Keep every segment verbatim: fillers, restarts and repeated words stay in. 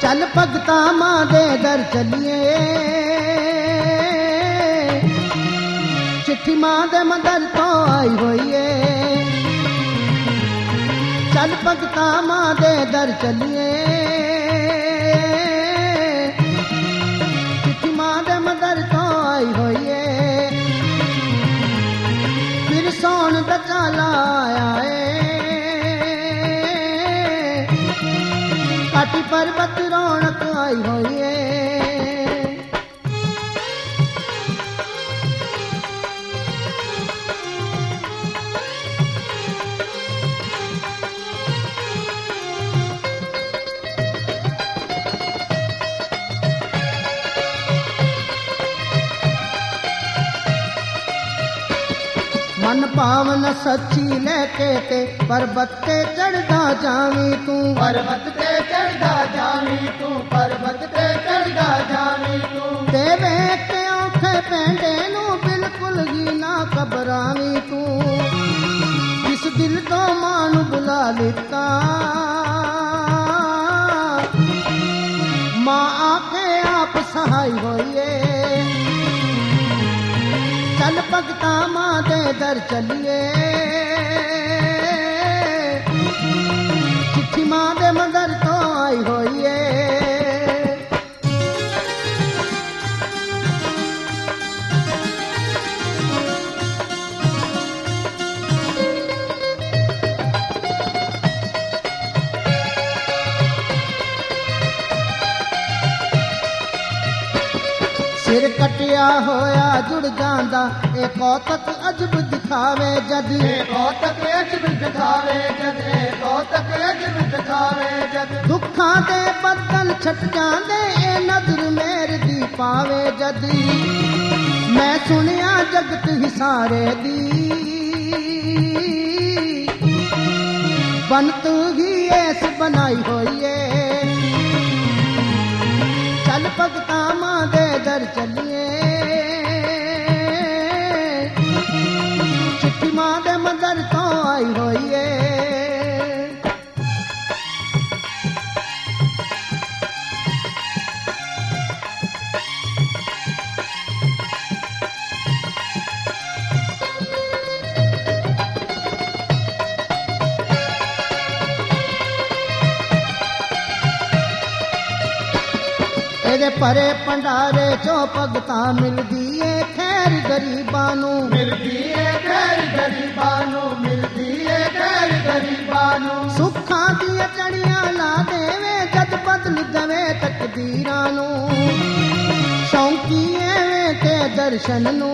चल भगता मां दे दर चलिए, चिट्ठी मां दे मंदर तो आई होई है। चल भगता मां दे दर चलिए, चिट्ठी मां दे मंदर तो आई होई है। फिर सौन दा चाला आया है, काटी पर्वत रौनक आई होई है। मन पावन सच्ची लेके ते पर्वत ते चढ़दा जावी तू, पर्वत ते चढ़दा जावी तू, पर्वत ते चढ़दा जावी तू। ते वेख के औखे पेंडे नू बिल्कुल ही ना घबरावी तू। जिस दिल तो मां नू बुला लिता, मां आके आप सहाय होइए। चल भगता मां दे दर चलिए, चिट्ठी मां दे मंदर तो आई होई है। सिर कटिया होया जुड़ जांदा, ए कौतक अजब दिखावे जद, ए कौतक अजब दिखावे जद, ए कौतक अजब दिखावे जद। दुखां दे बदन छट जांदे, ए नजर मेर दी पावे जद। मैं सुनिया जगत हिसारे दी, बनत ही ऐस बनाई होई है। चल भगता मां दे दर चलिए, चिट्ठी मां दे मंदर तो आई होई है। तेरे परे पंडारे चो भगता मिलदी है खैर गरीबां नू, मिलदी है खैर गरीबां नू, मिलदी है खैर गरीबां नू। सुखां दी चढ़ियां ला देवे जद बदल दवे तकदीरां नू। शौकी एवें ते दर्शन नू,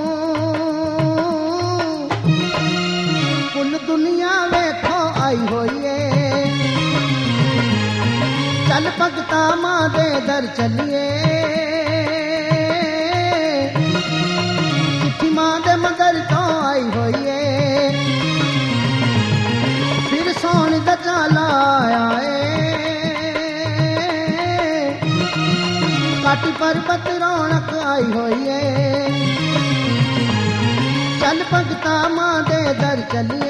कुल दुनिया वेखो आई होई है। चल भगता मां दे दर चलिए, चिट्ठी मां दे मंदर तो आई होई है। फिर सौन दा चाला आया है, काटी पर्वत रौनक आई होई है। चल भगता मां दे दर चलिए,